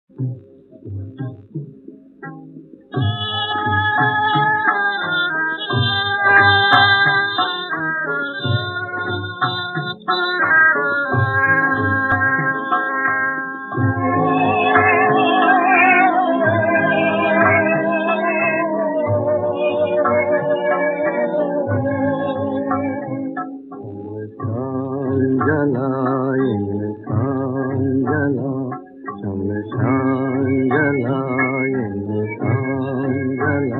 जला इंसान जला, शमशान जला इंसान जला।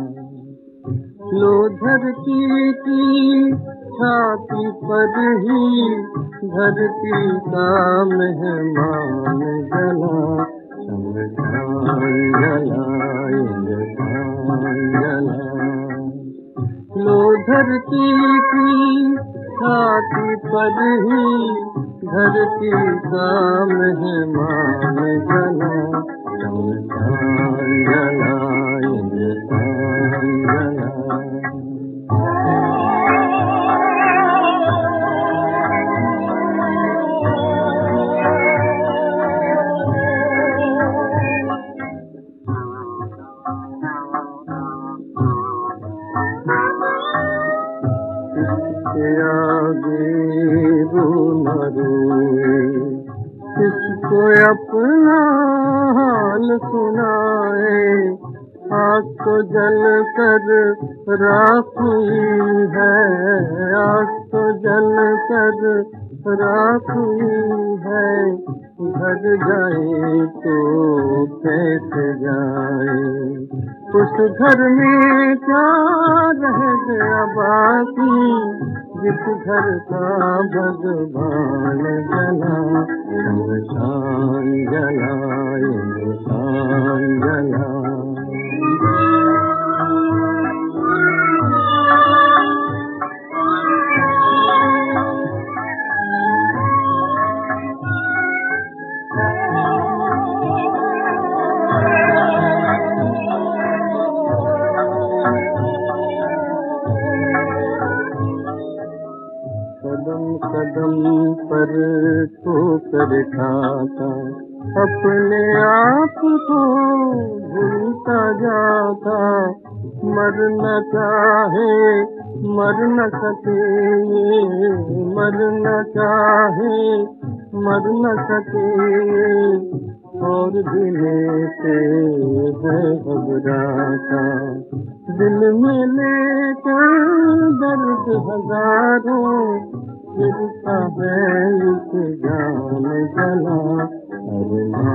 लो धरती की छाती पर ही धरती का मेहमान जला, शमशान जला इंसान जला। लो धरती की छाती पर ही धरती का मेहमान जला, शमशान जला इंसान जला। आगे रो न रोए, किसको अपना हाल सुनाए। आग तो जल कर राख हुई है, आग तो जल कर राख हुई है। घर जाए तो कैसे जाए, उस घर में क्या रह गया बाकी, जिस घर का भगवान जला, शमशान जला इंसान जला। कदम कदम पर ठोकर खाता, अपने आप को भूलता जाता। मरना चाहे मर न सके, मरना चाहे मर न सके। और दिल से है घबराता, दिल में लेकर दर्द हजारों, फिरता है इस जान जला।